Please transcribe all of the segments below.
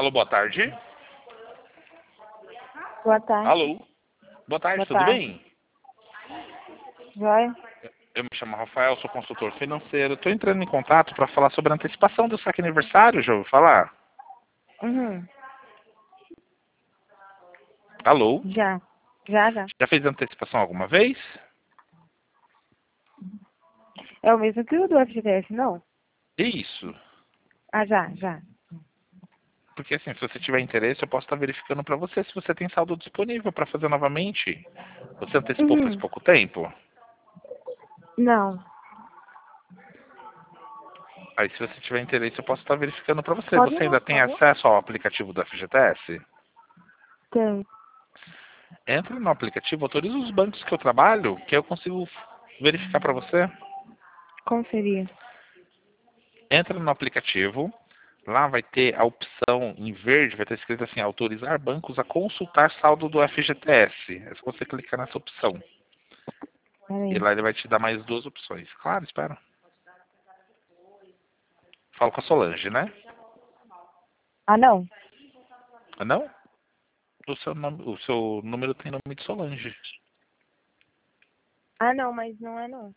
Alô, boa tarde. Boa tarde. Alô. Boa tarde, Boa tudo tarde. bem? Joia? Eu me chamo Rafael, sou consultor financeiro. Estou entrando em contato para falar sobre a antecipação do saque aniversário, já ouviu falar? Uhum. Alô. Já. Já fez antecipação alguma vez? É o mesmo que o do FGTS, não? Isso. Ah, já. Porque assim, se você tiver interesse, eu posso estar verificando para você se você tem saldo disponível para fazer novamente. Você antecipou faz Uhum. pouco tempo? Não. Aí se você tiver interesse, eu posso estar verificando para você. Pode Você não, ainda por tem favor? acesso ao aplicativo do FGTS? Tem. Entra no aplicativo, autoriza os bancos que eu trabalho, que eu consigo verificar para você. Como seria? Entra no aplicativo, lá vai ter a opção em verde, vai ter escrito assim, autorizar bancos a consultar saldo do FGTS. É só você clicar nessa opção. E Peraí. lá ele vai te dar mais duas opções. Claro, espera. Falo com a Solange, né? Ah, não? Ah, não? O seu número tem nome de Solange. Ah, não, mas não é não.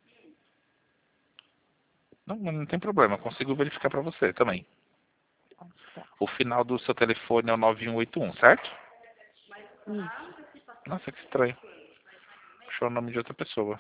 Não, mas não tem problema, eu consigo verificar para você também. Ah, tá. O final do seu telefone é o 9181, certo? Isso. Nossa, que estranho. Achou o nome de outra pessoa.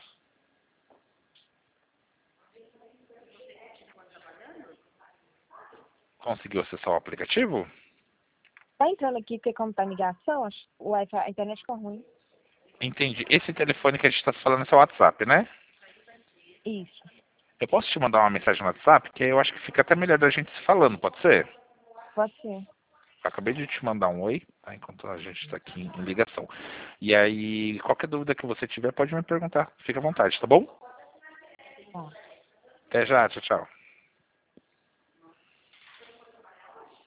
Conseguiu acessar o aplicativo? Tá entrando aqui porque como tá em ligação, o Wi-Fi, a internet ficou ruim. Entendi. Esse telefone que a gente está falando é seu WhatsApp, né? Isso. Eu posso te mandar uma mensagem no WhatsApp, que eu acho que fica até melhor da gente se falando, pode ser? Pode ser. Acabei de te mandar um oi, tá? Enquanto a gente está aqui em ligação. E aí, qualquer dúvida que você tiver, pode me perguntar. Fica à vontade, tá bom? Tá. Até já, tchau, tchau.